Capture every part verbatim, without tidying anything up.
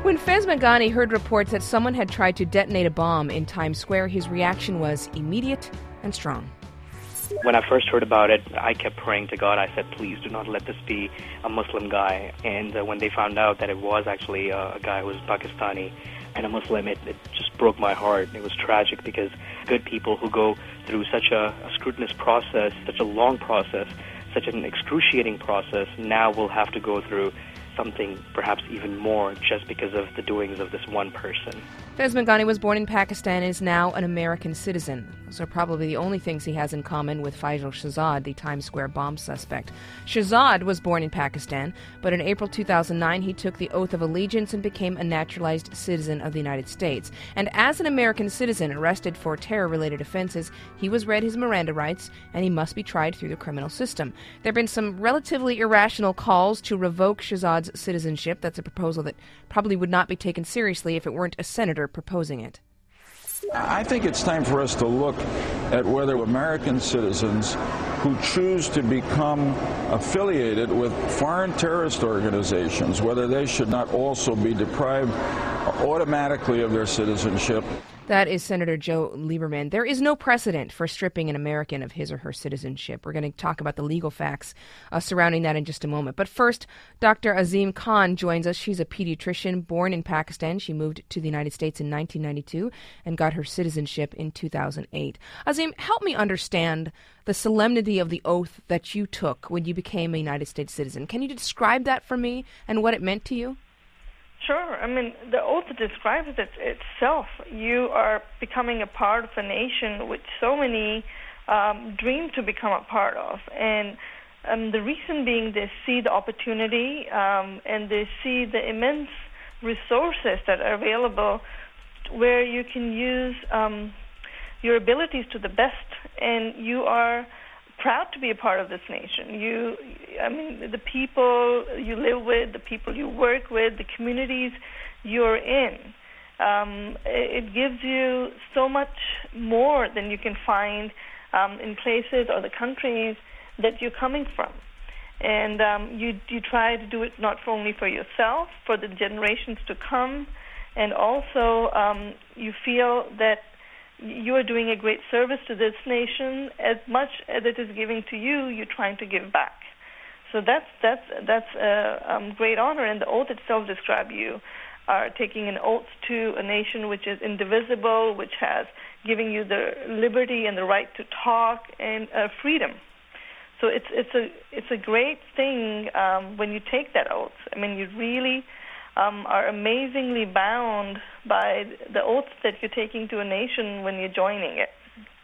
When Faiz Maghani heard reports that someone had tried to detonate a bomb in Times Square, his reaction was immediate and strong. When I first heard about it, I kept praying to God. I said, please do not let this be a Muslim guy. And uh, when they found out that it was actually uh, a guy who was Pakistani and a Muslim, it, it just broke my heart. It was tragic because good people who go through such a, a scrutinous process, such a long process, such an excruciating process, now will have to go through something perhaps even more just because of the doings of this one person. Faiz Maghani was born in Pakistan and is now an American citizen. Those are probably the only things he has in common with Faisal Shahzad, the Times Square bomb suspect. Shahzad was born in Pakistan, but in April two thousand nine he took the oath of allegiance and became a naturalized citizen of the United States. And as an American citizen arrested for terror-related offenses, he was read his Miranda rights and he must be tried through the criminal system. There have been some relatively irrational calls to revoke Shahzad's citizenship. That's a proposal that probably would not be taken seriously if it weren't a senator proposing it. I think it's time for us to look at whether American citizens who choose to become affiliated with foreign terrorist organizations, whether they should not also be deprived automatically of their citizenship. That is Senator Joe Lieberman. There is no precedent for stripping an American of his or her citizenship. We're going to talk about the legal facts uh, surrounding that in just a moment. But first, Doctor Azim Khan joins us. She's a pediatrician born in Pakistan. She moved to the United States in nineteen ninety-two and got her citizenship in two thousand eight. Azim, help me understand the solemnity of the oath that you took when you became a United States citizen. Can you describe that for me and what it meant to you? Sure. I mean, the oath describes it itself. You are becoming a part of a nation which so many um, dream to become a part of. And um, the reason being they see the opportunity um, and they see the immense resources that are available where you can use um, your abilities to the best. And you are proud to be a part of this nation. You, I mean, the people you live with, the people you work with, the communities you're in, um, it gives you so much more than you can find um, in places or the countries that you're coming from. And um, you you try to do it not only for yourself, for the generations to come, and also um, you feel that you are doing a great service to this nation. As much as it is giving to you, you're trying to give back. So that's that's that's a um, great honor, and the oath itself describes you are taking an oath to a nation which is indivisible, which has giving you the liberty and the right to talk and uh, freedom. So it's it's a it's a great thing um, when you take that oath. I mean, you really Um, are amazingly bound by the oath that you're taking to a nation when you're joining it.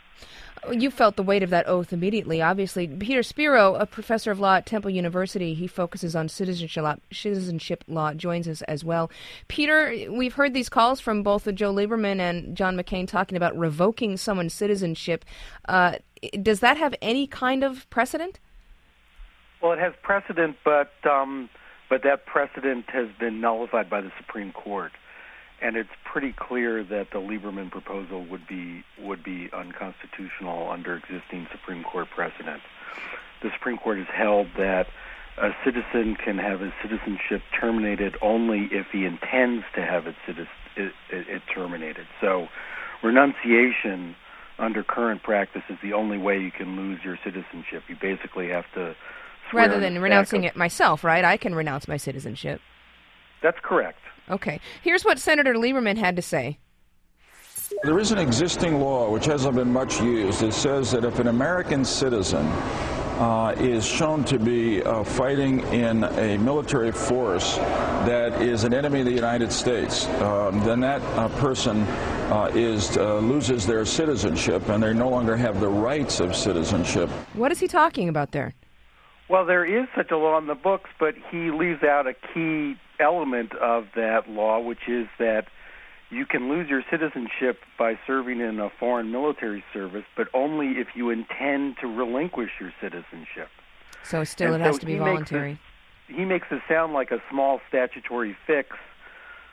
You felt the weight of that oath immediately, obviously. Peter Spiro, a professor of law at Temple University, he focuses on citizenship law, citizenship law, joins us as well. Peter, we've heard these calls from both Joe Lieberman and John McCain talking about revoking someone's citizenship. Uh, does that have any kind of precedent? Well, it has precedent, but... Um But that precedent has been nullified by the Supreme Court, and it's pretty clear that the Lieberman proposal would be would be unconstitutional under existing Supreme Court precedent. The Supreme Court has held that a citizen can have his citizenship terminated only if he intends to have it, it, it, it terminated. So renunciation under current practice is the only way you can lose your citizenship. You basically have to Rather than renouncing it myself, right? I can renounce my citizenship. That's correct. Okay. Here's what Senator Lieberman had to say. There is an existing law, which hasn't been much used. It says that if an American citizen uh, is shown to be uh, fighting in a military force that is an enemy of the United States, um, then that uh, person uh, is uh, loses their citizenship, and they no longer have the rights of citizenship. What is he talking about there? Well, there is such a law in the books, but he leaves out a key element of that law, which is that you can lose your citizenship by serving in a foreign military service, but only if you intend to relinquish your citizenship. So still and it so has to be he voluntary. Makes it, he makes it sound like a small statutory fix,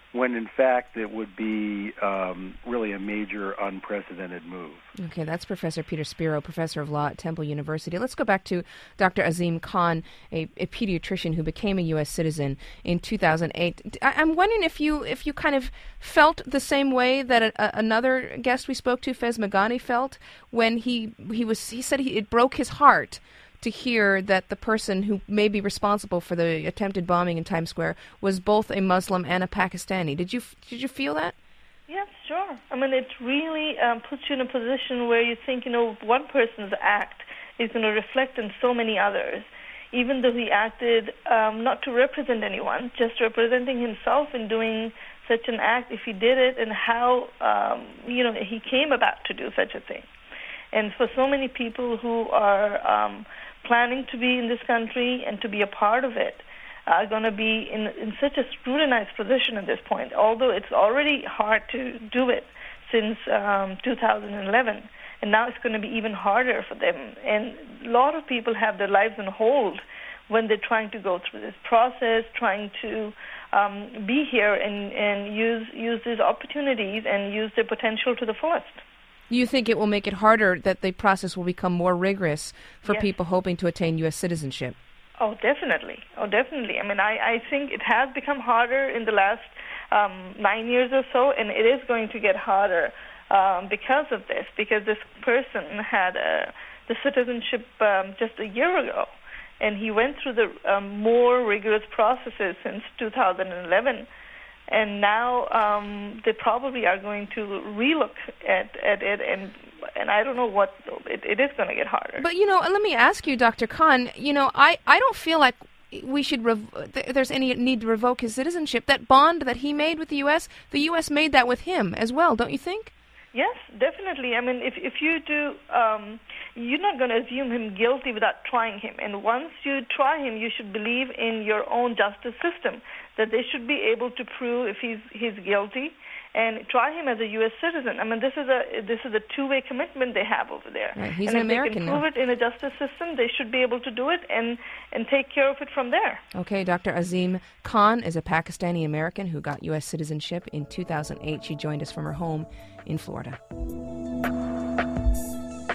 when in fact it would be um, really a major unprecedented move. Okay, that's Professor Peter Spiro, professor of law at Temple University. Let's go back to Doctor Azim Khan, a, a pediatrician who became a U S citizen in two thousand eight. I, I'm wondering if you if you kind of felt the same way that a, a, another guest we spoke to, Faiz Maghani, felt when he he was he said he, it broke his heart to hear that the person who may be responsible for the attempted bombing in Times Square was both a Muslim and a Pakistani. Did you did you feel that? Yes, sure. I mean, it really um, puts you in a position where you think, you know, one person's act is going to reflect on so many others, even though he acted um, not to represent anyone, just representing himself in doing such an act, if he did it, and how, um, you know, he came about to do such a thing. And for so many people who are um, planning to be in this country and to be a part of it are going to be in, in such a scrutinized position at this point, although it's already hard to do it since um, two thousand eleven. And now it's going to be even harder for them. And a lot of people have their lives on hold when they're trying to go through this process, trying to um, be here and, and use, use these opportunities and use their potential to the fullest. You think it will make it harder, that the process will become more rigorous for Yes. people hoping to attain U S citizenship? Oh, definitely. Oh, definitely. I mean, I, I think it has become harder in the last um, nine years or so, and it is going to get harder um, because of this, because this person had uh, the citizenship um, just a year ago, and he went through the um, more rigorous processes since two thousand eleven. And now um, they probably are going to relook at, at it, and and I don't know what, it, it is going to get harder. But, you know, let me ask you, Doctor Khan, you know, I, I don't feel like we should, rev- th- there's any need to revoke his citizenship. That bond that he made with the U S, the U S made that with him as well, don't you think? Yes, definitely. I mean, if if you do, um, you're not going to assume him guilty without trying him. And once you try him, you should believe in your own justice system, that they should be able to prove if he's he's guilty and try him as a U S citizen. I mean, this is a this is a two-way commitment they have over there. Right, he's and an if American they can prove now. it in a justice system, they should be able to do it and and take care of it from there. Okay, Doctor Azim Khan is a Pakistani American who got U S citizenship in two thousand eight. She joined us from her home in Florida.